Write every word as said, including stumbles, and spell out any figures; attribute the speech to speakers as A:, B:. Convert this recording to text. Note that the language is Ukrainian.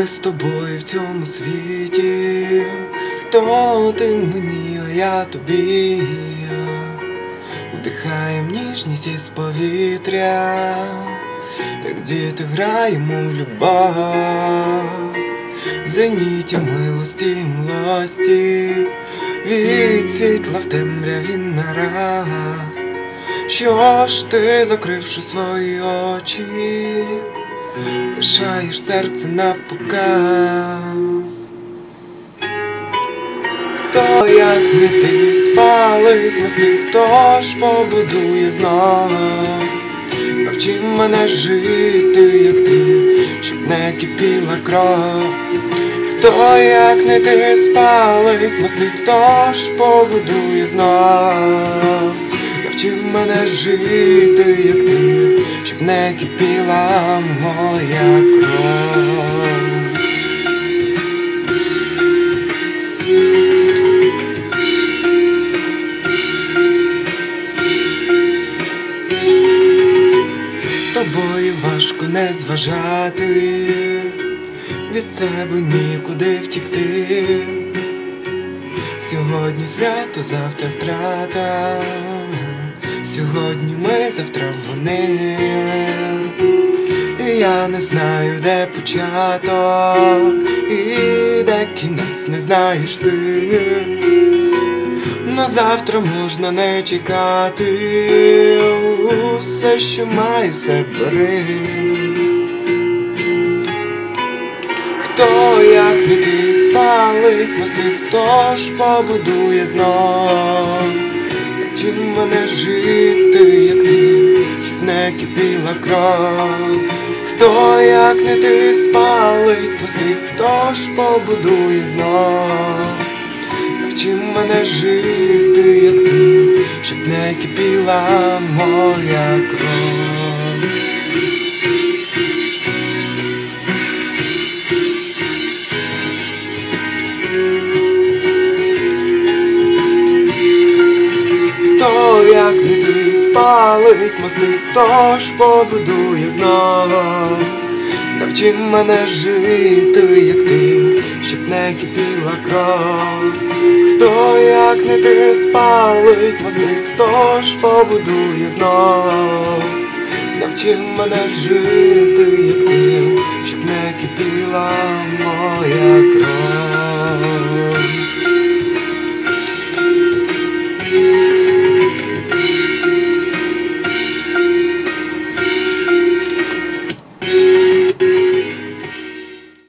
A: з тобою в цьому світі. Хто ти мені, а я тобі. Вдихаєм ніжність із повітря, як діти граємо в любов. В зеніті милості й млості, від світла в темряві нараз. Що ж ти, закривши свої очі, лишаєш серце на показ? Хто, як не ти, спалить мости, хто ж побудує знов? Навчи мене жити, як ти, щоб не кипіла кров. Хто, як не ти, спалить мости, хто ж побудує знов? Навчи мене жити, як ти, щоб не кипіла моя кров. З тобою важко не зважати, від себе нікуди втікти. Сьогодні свято, завтра втрата, сьогодні ми, завтра вони. І я не знаю, де початок і де кінець, не знаєш ти. На завтра можна не чекати, усе, що маю, все бери. Хто, як не ти, спалить мости, хто ж побудує знов? Навчи мене жити, як ти, щоб не кипіла кров. Хто, як не ти, спалить мости, хто ж побудує знов? Навчи мене жити, як ти, щоб не кипіла моя кров. Хто, як не ти, спалить мости, хто ж побудує знов? Навчи мене жити, як ти, щоб не кипіла кров. Хто, як не ти, спалить мости, хто ж побудує знов? Навчи мене жити, як ти, щоб не кипіла моя кров.